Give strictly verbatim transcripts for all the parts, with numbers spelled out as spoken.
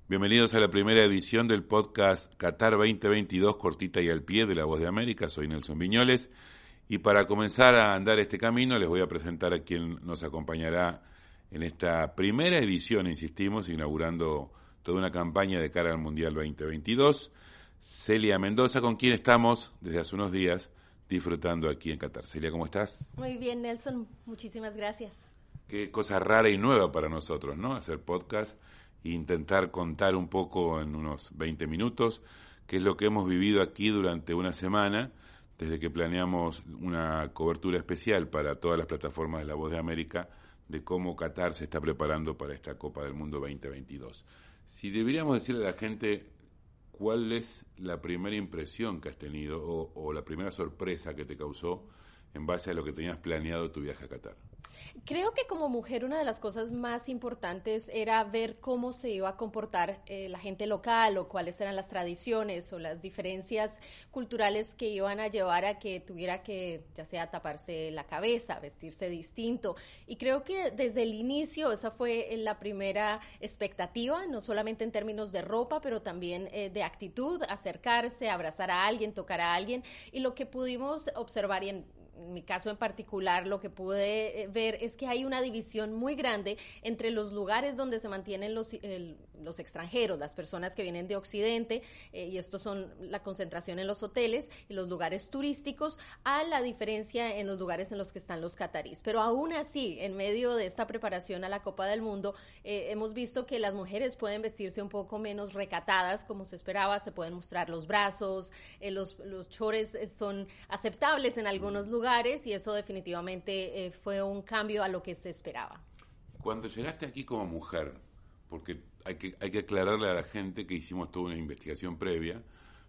Bienvenidos a la primera edición del podcast Qatar veinte veintidós, cortita y al pie, de La Voz de América. Soy Nelson Viñoles y para comenzar a andar este camino les voy a presentar a quien nos acompañará en esta primera edición, insistimos, inaugurando toda una campaña de cara al Mundial veinte veintidós. Celia Mendoza, con quien estamos desde hace unos días disfrutando aquí en Qatar. Celia, ¿cómo estás? Muy bien, Nelson, muchísimas gracias. Qué cosa rara y nueva para nosotros, ¿no? Hacer podcast e intentar contar un poco en unos veinte minutos qué es lo que hemos vivido aquí durante una semana, desde que planeamos una cobertura especial para todas las plataformas de La Voz de América, de cómo Qatar se está preparando para esta Copa del Mundo veinte veintidós. Si deberíamos decirle a la gente cuál es la primera impresión que has tenido o, o la primera sorpresa que te causó en base a lo que tenías planeado tu viaje a Qatar. Creo que como mujer una de las cosas más importantes era ver cómo se iba a comportar eh, la gente local o cuáles eran las tradiciones o las diferencias culturales que iban a llevar a que tuviera que, ya sea taparse la cabeza, vestirse distinto. Y creo que desde el inicio esa fue la primera expectativa, no solamente en términos de ropa, pero también eh, de actitud, acercarse, abrazar a alguien, tocar a alguien. Y lo que pudimos observar y en En mi caso en particular, lo que pude ver es que hay una división muy grande entre los lugares donde se mantienen los, el, los extranjeros, las personas que vienen de Occidente, eh, y estos son la concentración en los hoteles y los lugares turísticos, a la diferencia en los lugares en los que están los cataríes. Pero aún así, en medio de esta preparación a la Copa del Mundo, eh, hemos visto que las mujeres pueden vestirse un poco menos recatadas, como se esperaba, se pueden mostrar los brazos, eh, los, los chores son aceptables en algunos lugares, y eso definitivamente eh, fue un cambio a lo que se esperaba. Cuando llegaste aquí como mujer, porque hay que, hay que aclararle a la gente que hicimos toda una investigación previa,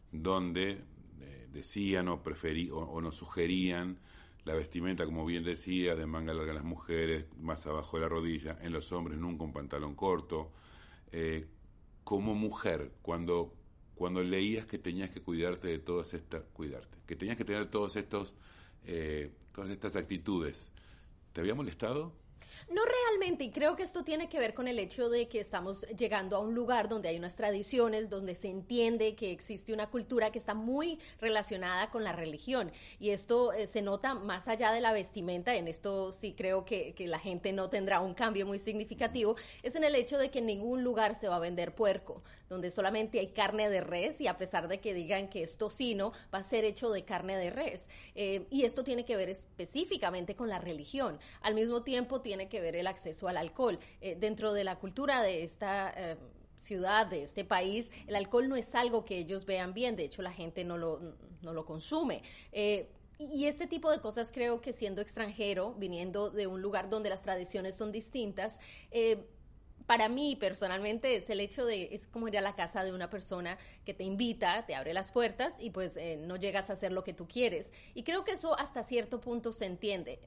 donde eh, decían o, preferí, o, o nos sugerían la vestimenta, como bien decía, de manga larga en las mujeres, más abajo de la rodilla, en los hombres nunca un pantalón corto. Eh, como mujer, cuando, cuando leías que tenías que cuidarte de todas estas, cuidarte, que tenías que tener todos estos Eh, todas estas actitudes, ¿te había molestado? No realmente, y creo que esto tiene que ver con el hecho de que estamos llegando a un lugar donde hay unas tradiciones, donde se entiende que existe una cultura que está muy relacionada con la religión, y esto eh, se nota más allá de la vestimenta. En esto sí creo que, que la gente no tendrá un cambio muy significativo, es en el hecho de que en ningún lugar se va a vender puerco, donde solamente hay carne de res, y a pesar de que digan que es tocino, va a ser hecho de carne de res, eh, y esto tiene que ver específicamente con la religión. Al mismo tiempo tiene que ver el acceso al alcohol. Eh, dentro de la cultura de esta eh, ciudad, de este país, el alcohol no es algo que ellos vean bien, de hecho la gente no lo, no lo consume. Eh, Y este tipo de cosas creo que siendo extranjero, viniendo de un lugar donde las tradiciones son distintas, eh, para mí personalmente es el hecho de, es como ir a la casa de una persona que te invita, te abre las puertas y pues eh, no llegas a hacer lo que tú quieres. Y creo que eso hasta cierto punto se entiende.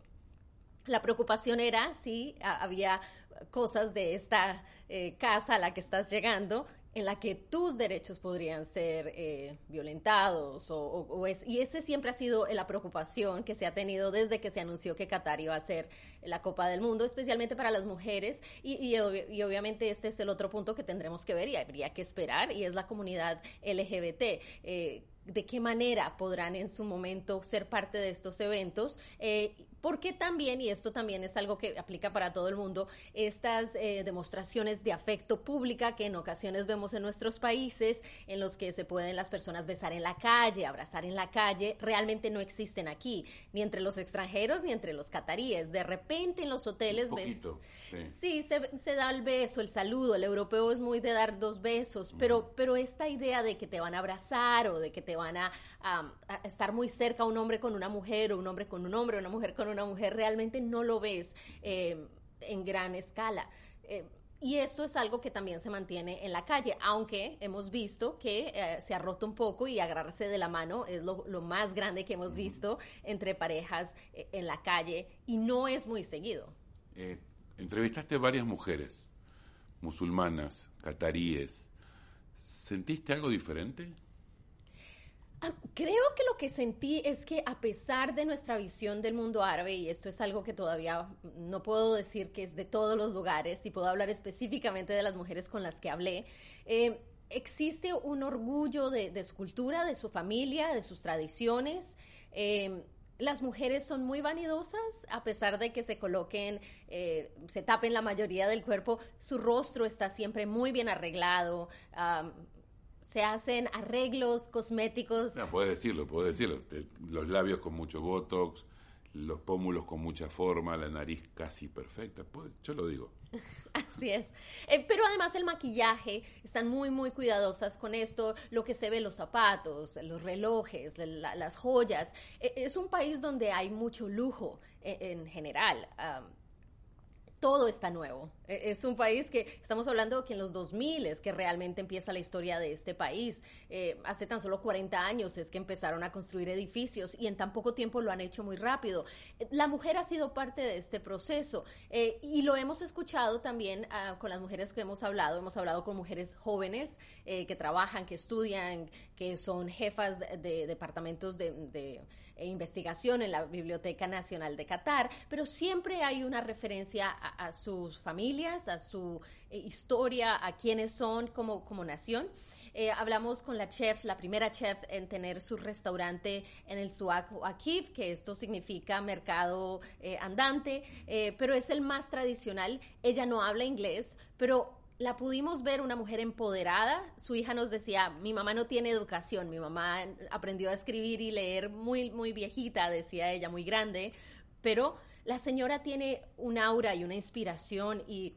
La preocupación era si había cosas de esta eh, casa a la que estás llegando en la que tus derechos podrían ser eh, violentados o, o, o es, y ese siempre ha sido la preocupación que se ha tenido desde que se anunció que Qatar iba a ser la Copa del Mundo, especialmente para las mujeres, y, y, y obviamente este es el otro punto que tendremos que ver y habría que esperar, y es la comunidad L G B T. Eh, de qué manera podrán en su momento ser parte de estos eventos, eh, porque también, y esto también es algo que aplica para todo el mundo, estas eh, demostraciones de afecto pública que en ocasiones vemos en nuestros países, en los que se pueden las personas besar en la calle, abrazar en la calle, realmente no existen aquí, ni entre los extranjeros ni entre los cataríes. De repente en los hoteles Un poquito, ves, sí, sí se, se da el beso, el saludo. El europeo es muy de dar dos besos, pero, uh-huh. pero esta idea de que te van a abrazar o de que te van a, a, a estar muy cerca un hombre con una mujer o un hombre con un hombre, una mujer con una mujer, realmente no lo ves eh, en gran escala. Eh, y esto es algo que también se mantiene en la calle, aunque hemos visto que eh, se ha roto un poco, y agarrarse de la mano es lo, lo más grande que hemos visto entre parejas eh, en la calle, y no es muy seguido. Eh, entrevistaste varias mujeres musulmanas, cataríes. ¿Sentiste algo diferente? Ah, creo que lo que sentí es que a pesar de nuestra visión del mundo árabe, y esto es algo que todavía no puedo decir que es de todos los lugares, y puedo hablar específicamente de las mujeres con las que hablé, eh, existe un orgullo de, de su cultura, de su familia, de sus tradiciones. Eh, las mujeres son muy vanidosas, a pesar de que se coloquen, eh, se tapen la mayoría del cuerpo, su rostro está siempre muy bien arreglado. Um, se hacen arreglos cosméticos. No, puedes decirlo, puedes decirlo. Los labios con mucho botox, los pómulos con mucha forma, la nariz casi perfecta. Pues, yo lo digo. Así es. Eh, pero además el maquillaje, están muy, muy cuidadosas con esto. Lo que se ve, los zapatos, los relojes, la, las joyas. Eh, es un país donde hay mucho lujo eh, en general. Um, Todo está nuevo. Es un país que estamos hablando que en los dos mil es que realmente empieza la historia de este país. Eh, hace tan solo cuarenta años es que empezaron a construir edificios y en tan poco tiempo lo han hecho muy rápido. La mujer ha sido parte de este proceso eh, y lo hemos escuchado también uh, con las mujeres que hemos hablado. Hemos hablado con mujeres jóvenes eh, que trabajan, que estudian, que son jefas de departamentos de, de e investigación en la Biblioteca Nacional de Qatar, pero siempre hay una referencia a, a sus familias, a su eh, historia, a quiénes son como, como nación. Eh, hablamos con la chef, la primera chef en tener su restaurante en el Souq Waqif, que esto significa mercado eh, andante, eh, pero es el más tradicional. Ella no habla inglés, pero la pudimos ver una mujer empoderada. Su hija nos decía, mi mamá no tiene educación, mi mamá aprendió a escribir y leer muy, muy viejita, decía ella, muy grande, pero la señora tiene un aura y una inspiración y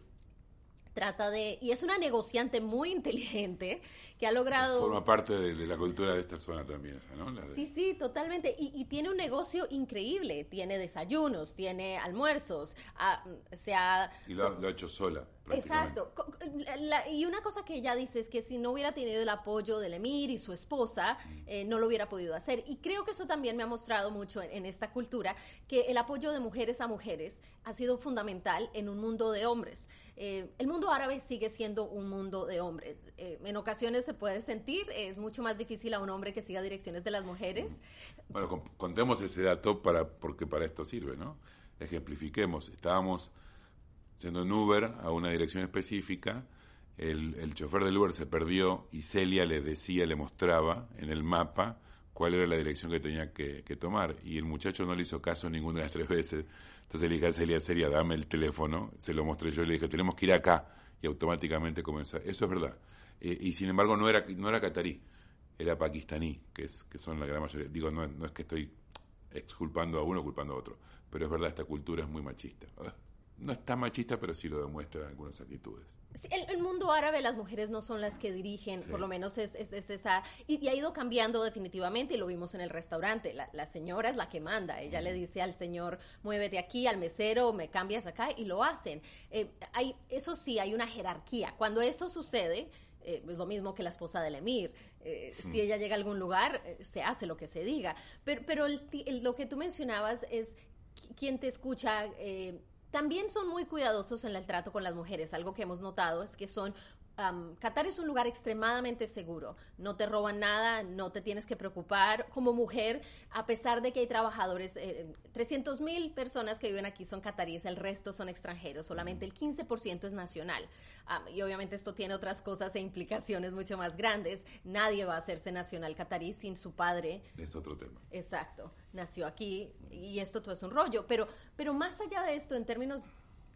trata de, y es una negociante muy inteligente que ha logrado... Forma parte de, de la cultura de esta zona también, esa, ¿no? La de... Sí, sí, totalmente. Y, y tiene un negocio increíble. Tiene desayunos, tiene almuerzos, ah, se ha... Y lo, lo ha hecho sola, prácticamente. Exacto. La, la, y una cosa que ella dice es que si no hubiera tenido el apoyo del emir y su esposa, eh, no lo hubiera podido hacer. Y creo que eso también me ha mostrado mucho en, en esta cultura, que el apoyo de mujeres a mujeres ha sido fundamental en un mundo de hombres. Eh, el mundo árabe sigue siendo un mundo de hombres. Eh, en ocasiones se puede sentir, es mucho más difícil a un hombre que siga direcciones de las mujeres. Bueno, con, contemos ese dato para, porque para esto sirve, ¿no? Ejemplifiquemos. Estábamos yendo en Uber a una dirección específica, el, el chofer del Uber se perdió y Celia le decía, le mostraba en el mapa cuál era la dirección que tenía que, que tomar, y el muchacho no le hizo caso ninguna de las tres veces. Entonces le dije a Celia, Celia, dame el teléfono, se lo mostré yo y le dije, tenemos que ir acá, y automáticamente comenzó. Eso es verdad. Eh, y sin embargo no era no era catarí, era pakistaní, que es que son la gran mayoría. Digo, no, no es que estoy exculpando a uno, culpando a otro, pero es verdad, esta cultura es muy machista. No es tan machista, pero sí lo demuestra en algunas actitudes. Sí, el, el mundo árabe, las mujeres no son las que dirigen, sí. Por lo menos es, es, es esa, y, y ha ido cambiando definitivamente, y lo vimos en el restaurante, la, la señora es la que manda, ella mm. le dice al señor, muévete aquí, al mesero, me cambias acá, y lo hacen. Eh, hay, eso sí, hay una jerarquía. Cuando eso sucede, eh, es lo mismo que la esposa del emir, eh, mm. si ella llega a algún lugar, eh, se hace lo que se diga, pero, pero el, el, lo que tú mencionabas es, quien te escucha... Eh, También son muy cuidadosos en el trato con las mujeres. Algo que hemos notado es que son... Um, Qatar es un lugar extremadamente seguro. No te roban nada, no te tienes que preocupar. Como mujer, a pesar de que hay trabajadores, eh, trescientos mil personas que viven aquí son cataríes, el resto son extranjeros. Solamente el quince por ciento es nacional. Um, y obviamente esto tiene otras cosas e implicaciones mucho más grandes. Nadie va a hacerse nacional catarí sin su padre. Es otro tema. Exacto. Nació aquí y esto todo es un rollo. Pero, pero más allá de esto, en términos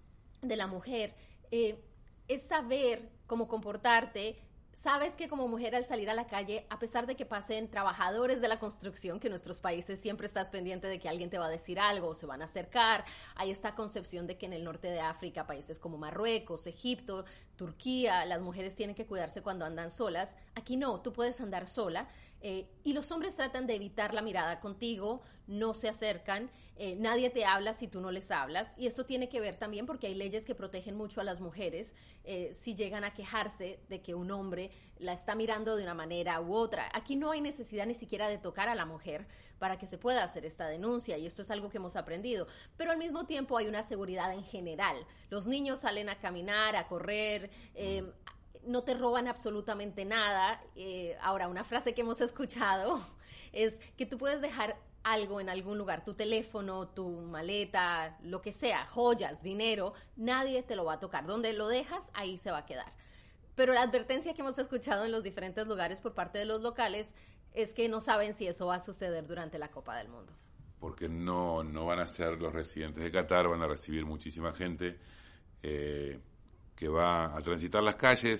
de la mujer, eh, es saber cómo comportarte. Sabes que como mujer al salir a la calle, a pesar de que pasen trabajadores de la construcción, que en nuestros países siempre estás pendiente de que alguien te va a decir algo o se van a acercar, hay esta concepción de que en el norte de África, países como Marruecos, Egipto, Turquía, las mujeres tienen que cuidarse cuando andan solas. Aquí no, tú puedes andar sola. Eh, y los hombres tratan de evitar la mirada contigo, no se acercan, eh, nadie te habla si tú no les hablas, y esto tiene que ver también porque hay leyes que protegen mucho a las mujeres eh, si llegan a quejarse de que un hombre la está mirando de una manera u otra. Aquí no hay necesidad ni siquiera de tocar a la mujer para que se pueda hacer esta denuncia, y esto es algo que hemos aprendido, pero al mismo tiempo hay una seguridad en general. Los niños salen a caminar, a correr, eh, no te roban absolutamente nada. Eh, ahora, una frase que hemos escuchado es que tú puedes dejar algo en algún lugar, tu teléfono, tu maleta, lo que sea, joyas, dinero, nadie te lo va a tocar. Donde lo dejas, ahí se va a quedar. Pero la advertencia que hemos escuchado en los diferentes lugares por parte de los locales es que no saben si eso va a suceder durante la Copa del Mundo. Porque no, no van a ser los residentes de Qatar, van a recibir muchísima gente eh, que va a transitar las calles.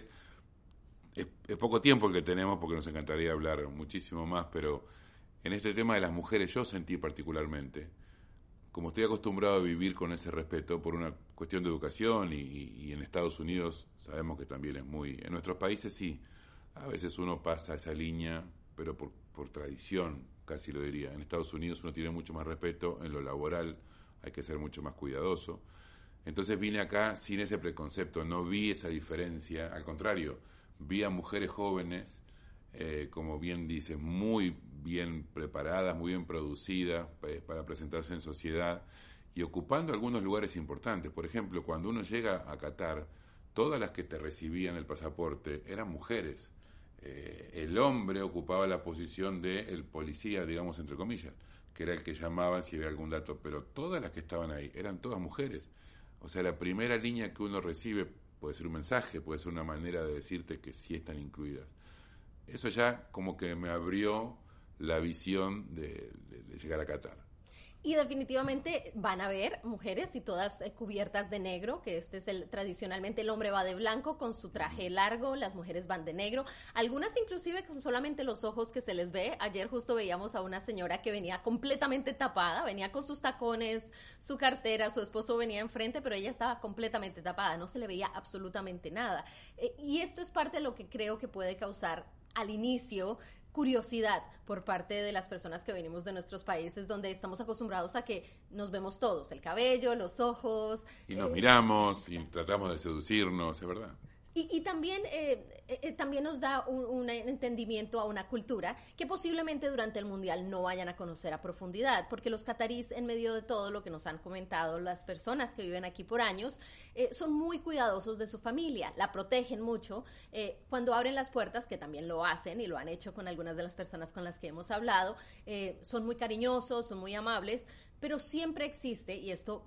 Es, es poco tiempo el que tenemos porque nos encantaría hablar muchísimo más, pero en este tema de las mujeres yo sentí particularmente, como estoy acostumbrado a vivir con ese respeto por una cuestión de educación y, y, y en Estados Unidos sabemos que también es muy... En nuestros países sí, a veces uno pasa esa línea, pero por, por tradición, casi lo diría. En Estados Unidos uno tiene mucho más respeto, en lo laboral hay que ser mucho más cuidadoso. Entonces vine acá sin ese preconcepto, no vi esa diferencia, al contrario, vi a mujeres jóvenes, eh, como bien dices, muy bien preparadas, muy bien producidas eh, para presentarse en sociedad y ocupando algunos lugares importantes. Por ejemplo, cuando uno llega a Qatar, todas las que te recibían el pasaporte eran mujeres. Eh, el hombre ocupaba la posición del policía, digamos, entre comillas, que era el que llamaban si había algún dato, pero todas las que estaban ahí eran todas mujeres. O sea, la primera línea que uno recibe puede ser un mensaje, puede ser una manera de decirte que sí están incluidas. Eso ya como que me abrió la visión de, de, de llegar a Qatar. Y definitivamente van a ver mujeres y todas eh, cubiertas de negro, que este es el tradicionalmente el hombre va de blanco con su traje largo, las mujeres van de negro, algunas inclusive con solamente los ojos que se les ve. Ayer justo veíamos a una señora que venía completamente tapada, venía con sus tacones, su cartera, su esposo venía enfrente, pero ella estaba completamente tapada, no se le veía absolutamente nada. Eh, y esto es parte de lo que creo que puede causar al inicio curiosidad por parte de las personas que venimos de nuestros países donde estamos acostumbrados a que nos vemos todos, el cabello, los ojos. Y nos eh, miramos y tratamos de seducirnos, es verdad. Y, y también, eh, eh, también nos da un, un entendimiento a una cultura que posiblemente durante el Mundial no vayan a conocer a profundidad, porque los catarís, en medio de todo lo que nos han comentado las personas que viven aquí por años, eh, son muy cuidadosos de su familia, la protegen mucho. Eh, cuando abren las puertas, que también lo hacen y lo han hecho con algunas de las personas con las que hemos hablado, eh, son muy cariñosos, son muy amables, pero siempre existe, y esto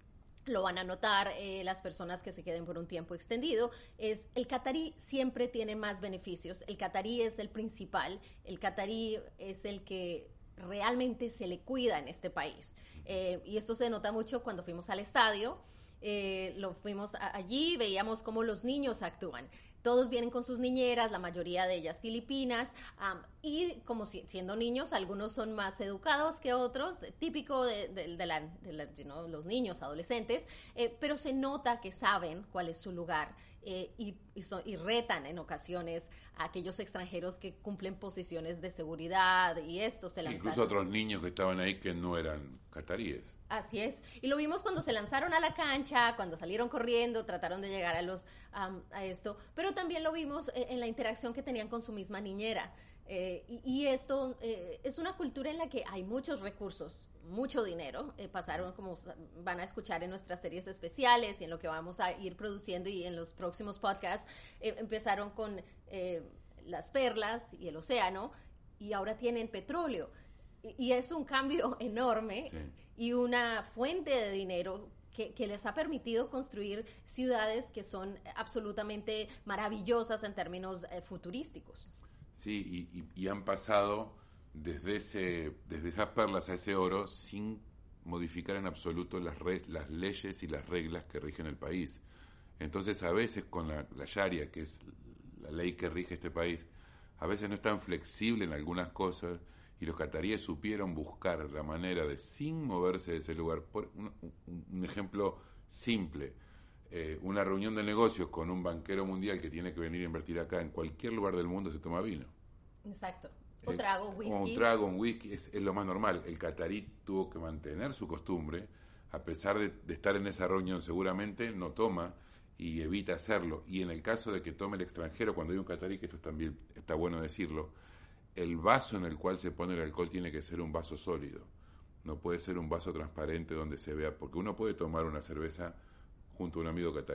lo van a notar eh, las personas que se queden por un tiempo extendido, es el catarí siempre tiene más beneficios, el catarí es el principal, el catarí es el que realmente se le cuida en este país. Eh, y esto se nota mucho cuando fuimos al estadio, eh, lo fuimos a, allí, veíamos cómo los niños actúan. Todos vienen con sus niñeras, la mayoría de ellas filipinas, um, y como si, siendo niños, algunos son más educados que otros, típico de, de, de, la, de la, you know, los niños, adolescentes, eh, pero se nota que saben cuál es su lugar eh, y, y, son, y retan en ocasiones a aquellos extranjeros que cumplen posiciones de seguridad y esto se lanzaron. Incluso otros niños que estaban ahí que no eran cataríes. Así es, y lo vimos cuando se lanzaron a la cancha, cuando salieron corriendo, trataron de llegar a los um, a esto, pero también lo vimos eh, en la interacción que tenían con su misma niñera. Eh, y, y esto eh, es una cultura en la que hay muchos recursos, mucho dinero. Eh, pasaron, como van a escuchar en nuestras series especiales y en lo que vamos a ir produciendo y en los próximos podcasts, eh, empezaron con eh, las perlas y el océano y ahora tienen petróleo. Y, y es un cambio enorme. Sí. Y una fuente de dinero que, que les ha permitido construir ciudades que son absolutamente maravillosas en términos eh, futurísticos. Sí, y, y, y han pasado desde ese desde esas perlas a ese oro sin modificar en absoluto las, re, las leyes y las reglas que rigen el país. Entonces, a veces con la, la Sharia, que es la ley que rige este país, a veces no es tan flexible en algunas cosas. Y los cataríes supieron buscar la manera de, sin moverse de ese lugar, por un, un, un ejemplo simple, eh, una reunión de negocios con un banquero mundial que tiene que venir a invertir acá, en cualquier lugar del mundo se toma vino. Exacto. O trago, whisky. O un trago, un whisky, es, es lo más normal. El catarí tuvo que mantener su costumbre, a pesar de, de estar en esa reunión, seguramente no toma y evita hacerlo. Y en el caso de que tome el extranjero, cuando hay un catarí, que esto también está bueno decirlo, el vaso en el cual se pone el alcohol tiene que ser un vaso sólido. No puede ser un vaso transparente donde se vea, porque uno puede tomar una cerveza junto a un amigo catarí,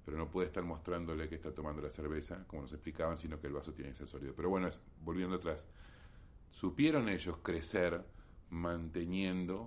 pero no puede estar mostrándole que está tomando la cerveza, como nos explicaban, sino que el vaso tiene que ser sólido. Pero bueno, es, volviendo atrás, supieron ellos crecer manteniendo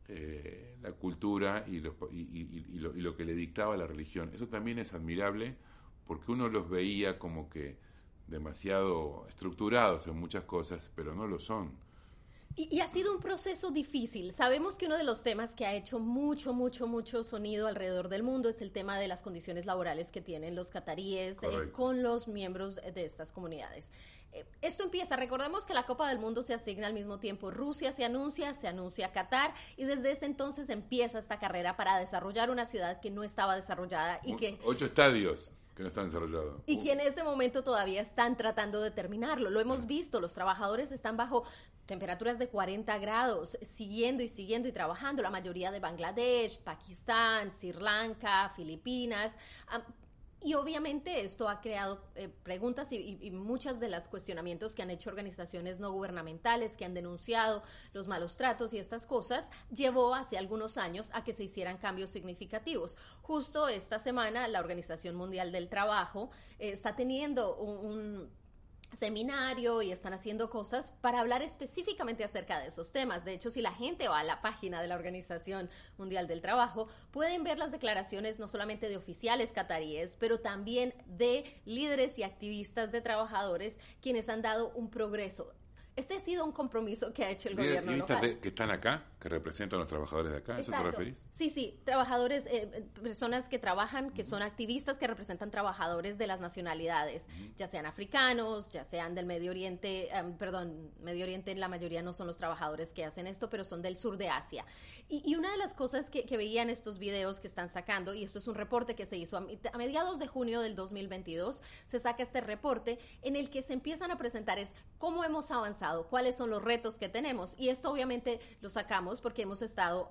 eh, la cultura y lo, y, y, y, lo, y lo que le dictaba la religión. Eso también es admirable porque uno los veía como que demasiado estructurados en muchas cosas, pero no lo son. Y, y ha sido un proceso difícil. Sabemos que uno de los temas que ha hecho mucho, mucho, mucho sonido alrededor del mundo es el tema de las condiciones laborales que tienen los cataríes eh, con los miembros de estas comunidades. Eh, esto empieza, recordemos que la Copa del Mundo se asigna al mismo tiempo. Rusia se anuncia, se anuncia Qatar, y desde ese entonces empieza esta carrera para desarrollar una ciudad que no estaba desarrollada y que... Ocho estadios que no están desarrollados. Y uh. que en este momento todavía están tratando de terminarlo. Lo hemos visto, los trabajadores están bajo temperaturas de cuarenta grados, siguiendo y siguiendo y trabajando. La mayoría de Bangladesh, Pakistán, Sri Lanka, Filipinas. Um, Y obviamente esto ha creado eh, preguntas y, y, y muchas de los cuestionamientos que han hecho organizaciones no gubernamentales, que han denunciado los malos tratos y estas cosas, llevó hace algunos años a que se hicieran cambios significativos. Justo esta semana la Organización Mundial del Trabajo eh, está teniendo un... un seminario y están haciendo cosas para hablar específicamente acerca de esos temas. De hecho, si la gente va a la página de la Organización Mundial del Trabajo, pueden ver las declaraciones no solamente de oficiales cataríes, pero también de líderes y activistas de trabajadores quienes han dado un progreso. Este ha sido un compromiso que ha hecho el gobierno local. De, que están acá, que representan a los trabajadores de acá, ¿eso te referís? Sí, sí, trabajadores, eh, personas que trabajan, que son activistas, que representan trabajadores de las nacionalidades, uh-huh. ya sean africanos, ya sean del Medio Oriente, um, perdón, Medio Oriente la mayoría no son los trabajadores que hacen esto, pero son del sur de Asia. Y, y una de las cosas que, que veía en estos videos que están sacando, y esto es un reporte que se hizo a, a mediados de junio del dos mil veintidós, se saca este reporte en el que se empiezan a presentar es cómo hemos avanzado, cuáles son los retos que tenemos, y esto obviamente lo sacamos porque hemos estado,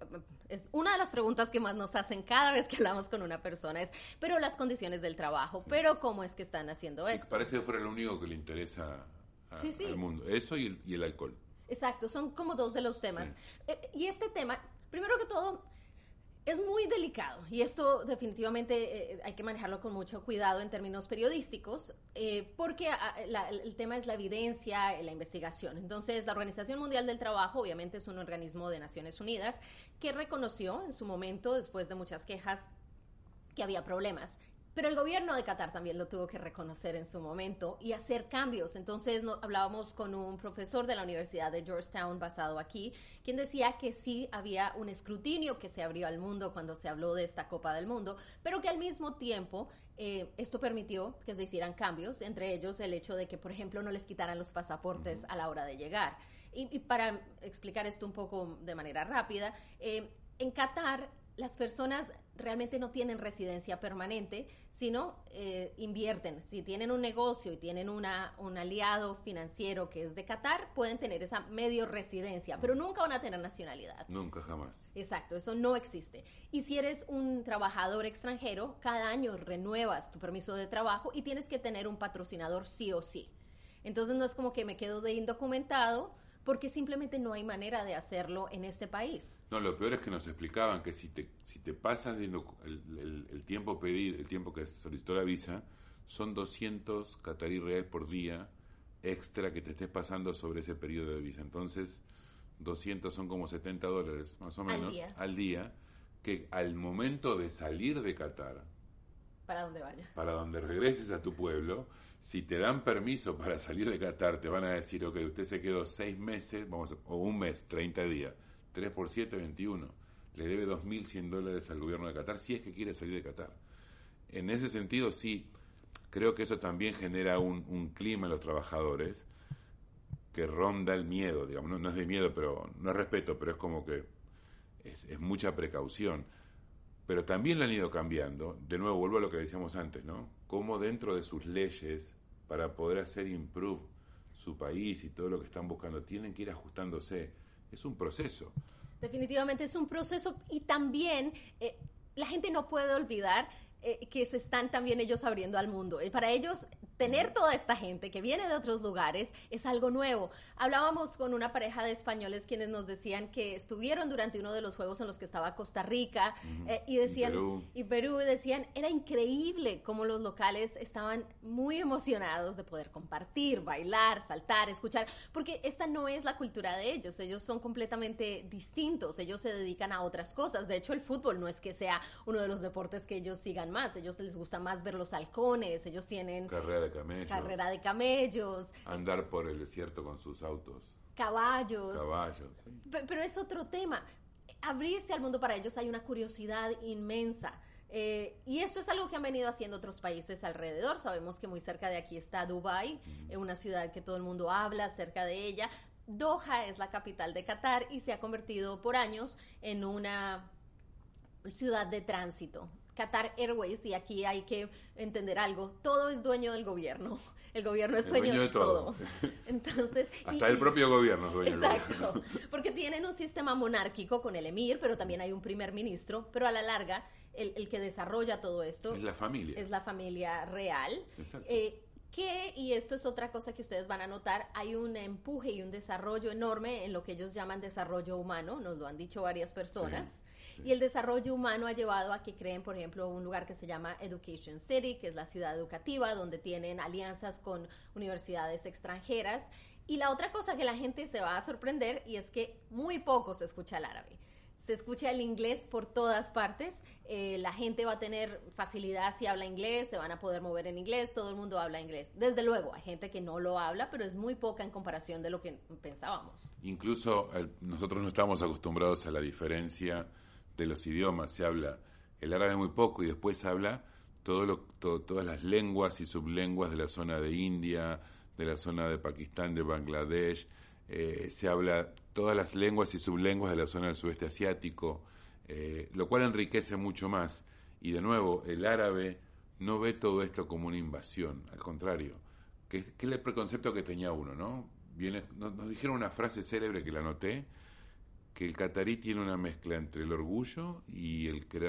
es una de las preguntas que más nos hacen cada vez que hablamos con una persona es, pero las condiciones del trabajo, sí. pero cómo es que están haciendo sí, esto. Parece que fuera lo único que le interesa a, sí, sí. al mundo, eso y el, y el alcohol. Exacto, son como dos de los temas. Sí. Eh, y este tema, primero que todo, es muy delicado y esto definitivamente eh, hay que manejarlo con mucho cuidado en términos periodísticos eh, porque a, la, el tema es la evidencia, la investigación. Entonces, la Organización Mundial del Trabajo obviamente es un organismo de Naciones Unidas que reconoció en su momento, después de muchas quejas, que había problemas. Pero el gobierno de Qatar también lo tuvo que reconocer en su momento y hacer cambios. Entonces no, hablábamos con un profesor de la Universidad de Georgetown basado aquí, quien decía que sí había un escrutinio que se abrió al mundo cuando se habló de esta Copa del Mundo, pero que al mismo tiempo eh, esto permitió que se hicieran cambios, entre ellos el hecho de que, por ejemplo, no les quitaran los pasaportes a la hora de llegar. Y, y para explicar esto un poco de manera rápida, eh, en Qatar las personas realmente no tienen residencia permanente, sino eh, invierten. Si tienen un negocio y tienen una, un aliado financiero que es de Qatar, pueden tener esa medio residencia, pero nunca van a tener nacionalidad. Nunca, jamás. Exacto, eso no existe. Y si eres un trabajador extranjero, cada año renuevas tu permiso de trabajo y tienes que tener un patrocinador sí o sí. Entonces no es como que me quedo de indocumentado, porque simplemente no hay manera de hacerlo en este país. No, lo peor es que nos explicaban que si te si te pasas el, el, el tiempo pedido, el tiempo que solicitó la visa, son doscientos catarí reales por día extra que te estés pasando sobre ese periodo de visa. Entonces, doscientos son como setenta dólares, más o menos, al día, al día que al momento de salir de Qatar, para donde vayas, para donde regreses a tu pueblo, si te dan permiso para salir de Qatar, te van a decir, ok, usted se quedó seis meses, vamos a, o un mes, treinta días, tres por siete, veintiuno. Le debe dos mil cien dólares al gobierno de Qatar si es que quiere salir de Qatar. En ese sentido, sí, creo que eso también genera un, un clima en los trabajadores que ronda el miedo, digamos, no, no es de miedo, pero no es respeto, pero es como que es, es mucha precaución. Pero también lo han ido cambiando. De nuevo, vuelvo a lo que decíamos antes, ¿no? Cómo dentro de sus leyes, para poder hacer improve su país y todo lo que están buscando, tienen que ir ajustándose. Es un proceso. Definitivamente es un proceso y también eh, la gente no puede olvidar eh, que se están también ellos abriendo al mundo. Eh, para ellos tener toda esta gente que viene de otros lugares es algo nuevo. Hablábamos con una pareja de españoles quienes nos decían que estuvieron durante uno de los juegos en los que estaba Costa Rica uh-huh. eh, y decían, y Perú. y Perú, y decían, era increíble cómo los locales estaban muy emocionados de poder compartir, bailar, saltar, escuchar, porque esta no es la cultura de ellos, ellos son completamente distintos, ellos se dedican a otras cosas. De hecho, el fútbol no es que sea uno de los deportes que ellos sigan más, ellos les gusta más ver los halcones, ellos tienen carrera de camellos, carrera de camellos, andar por el desierto con sus autos, caballos, caballos, sí. P- pero es otro tema. Abrirse al mundo para ellos hay una curiosidad inmensa. Eh, y esto es algo que han venido haciendo otros países alrededor. Sabemos que muy cerca de aquí está Dubái, uh-huh. eh, una ciudad que todo el mundo habla acerca de ella. Doha es la capital de Qatar y se ha convertido por años en una ciudad de tránsito. Qatar Airways, y aquí hay que entender algo, todo es dueño del gobierno. El gobierno es dueño, dueño de todo. todo. Entonces, hasta y, el propio gobierno es dueño exacto, del gobierno. Porque tienen un sistema monárquico con el emir, pero también hay un primer ministro, pero a la larga el, el que desarrolla todo esto es la familia. Es la familia real. Exacto. Eh, que, y esto es otra cosa que ustedes van a notar, hay un empuje y un desarrollo enorme en lo que ellos llaman desarrollo humano, nos lo han dicho varias personas, sí, sí. Y el desarrollo humano ha llevado a que creen, por ejemplo, un lugar que se llama Education City, que es la ciudad educativa, donde tienen alianzas con universidades extranjeras. Y la otra cosa que la gente se va a sorprender, y es que muy poco se escucha el árabe. Se escucha el inglés por todas partes, eh, la gente va a tener facilidad si habla inglés, se van a poder mover en inglés, todo el mundo habla inglés. Desde luego, hay gente que no lo habla, pero es muy poca en comparación de lo que pensábamos. Incluso el, nosotros no estamos acostumbrados a la diferencia de los idiomas. Se habla el árabe muy poco y después se habla todo lo, todo, todas las lenguas y sublenguas de la zona de India, de la zona de Pakistán, de Bangladesh. Eh, se habla todas las lenguas y sublenguas de la zona del sudeste asiático, eh, lo cual enriquece mucho más. Y de nuevo, el árabe no ve todo esto como una invasión, al contrario, que, que es el preconcepto que tenía uno, ¿no? Viene, nos, nos dijeron una frase célebre que la anoté, que el catarí tiene una mezcla entre el orgullo y el querer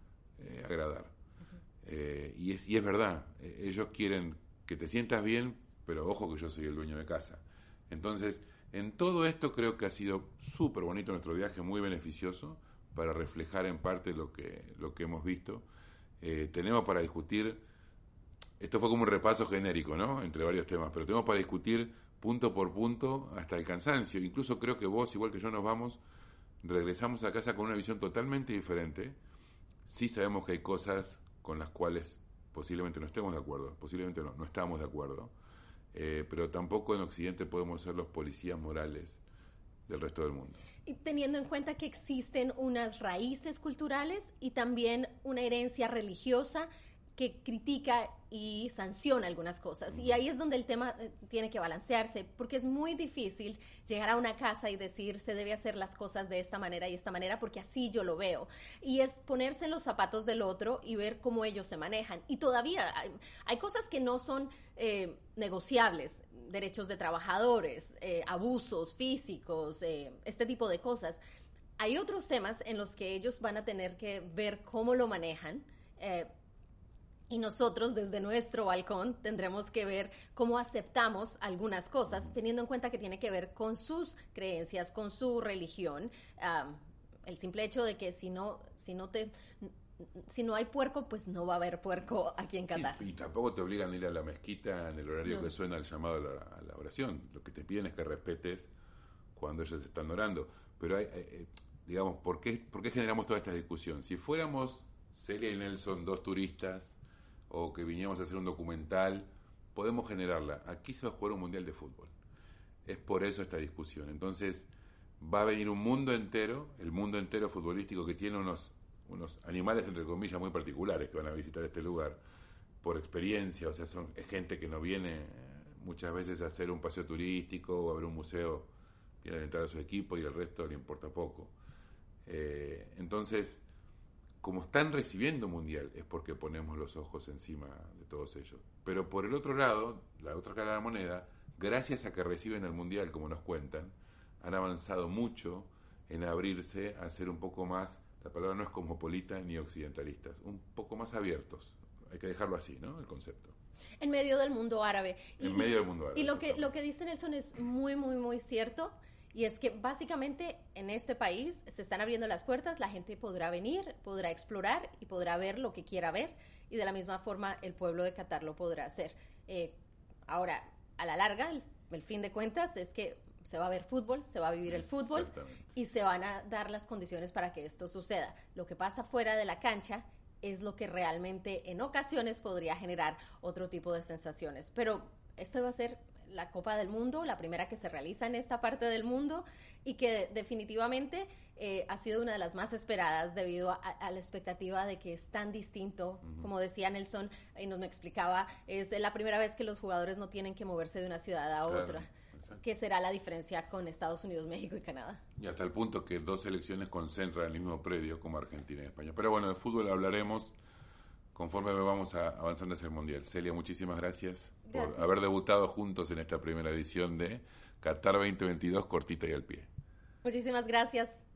eh, agradar. Uh-huh. Eh, y, es, y es verdad, eh, ellos quieren que te sientas bien, pero ojo que yo soy el dueño de casa. Entonces, en todo esto creo que ha sido súper bonito nuestro viaje, muy beneficioso para reflejar en parte lo que, lo que hemos visto. Eh, tenemos para discutir, esto fue como un repaso genérico, ¿no?, entre varios temas, pero tenemos para discutir punto por punto hasta el cansancio. Incluso creo que vos, igual que yo, nos vamos, regresamos a casa con una visión totalmente diferente. Sí sabemos que hay cosas con las cuales posiblemente no estemos de acuerdo, posiblemente no, no estamos de acuerdo. Eh, pero tampoco en Occidente podemos ser los policías morales del resto del mundo. Y teniendo en cuenta que existen unas raíces culturales y también una herencia religiosa que critica y sanciona algunas cosas. Y ahí es donde el tema eh, tiene que balancearse, porque es muy difícil llegar a una casa y decir se debe hacer las cosas de esta manera y esta manera porque así yo lo veo. Y es ponerse en los zapatos del otro y ver cómo ellos se manejan. Y todavía hay, hay cosas que no son eh, negociables, derechos de trabajadores, eh, abusos físicos, eh, este tipo de cosas. Hay otros temas en los que ellos van a tener que ver cómo lo manejan, eh, y nosotros desde nuestro balcón tendremos que ver cómo aceptamos algunas cosas, teniendo en cuenta que tiene que ver con sus creencias, con su religión. Um, el simple hecho de que si no, si no te, si no hay puerco, pues no va a haber puerco aquí en Qatar. Y, y tampoco te obligan a ir a la mezquita en el horario no. que suena el llamado a la, a la oración. Lo que te piden es que respetes cuando ellos están orando. Pero hay, eh, digamos, ¿por qué, ¿por qué generamos toda esta discusión? Si fuéramos Celia y Nelson, dos turistas, o que viniéramos a hacer un documental, podemos generarla. Aquí se va a jugar un mundial de fútbol. Es por eso esta discusión. Entonces, va a venir un mundo entero, el mundo entero futbolístico, que tiene unos, unos animales, entre comillas, muy particulares que van a visitar este lugar, por experiencia. O sea, son, es gente que no viene muchas veces a hacer un paseo turístico o a ver un museo, viene a entrar a su equipo y el resto le importa poco. Eh, entonces, como están recibiendo mundial, es porque ponemos los ojos encima de todos ellos. Pero por el otro lado, la otra cara de la moneda, gracias a que reciben el mundial, como nos cuentan, han avanzado mucho en abrirse a ser un poco más, la palabra no es cosmopolita ni occidentalistas, un poco más abiertos. Hay que dejarlo así, ¿no?, el concepto. En medio del mundo árabe. En y, medio del mundo árabe. Y lo que, lo que dice Nelson es muy, muy, muy cierto. Y es que básicamente en este país se están abriendo las puertas, la gente podrá venir, podrá explorar y podrá ver lo que quiera ver. Y de la misma forma el pueblo de Qatar lo podrá hacer. Eh, ahora, a la larga, el, el fin de cuentas es que se va a ver fútbol, se va a vivir el fútbol y se van a dar las condiciones para que esto suceda. Lo que pasa fuera de la cancha es lo que realmente en ocasiones podría generar otro tipo de sensaciones. Pero esto va a ser la Copa del Mundo, la primera que se realiza en esta parte del mundo y que definitivamente eh, ha sido una de las más esperadas debido a, a la expectativa de que es tan distinto, uh-huh. como decía Nelson y nos me explicaba, es la primera vez que los jugadores no tienen que moverse de una ciudad a otra. Claro. ¿Qué será la diferencia con Estados Unidos, México y Canadá? Y hasta el punto que dos selecciones concentran el mismo predio como Argentina y España. Pero bueno, de fútbol hablaremos conforme vamos a, avanzando hacia el Mundial. Celia, muchísimas gracias, gracias por haber debutado juntos en esta primera edición de Qatar veinte veintidós, cortita y al pie. Muchísimas gracias.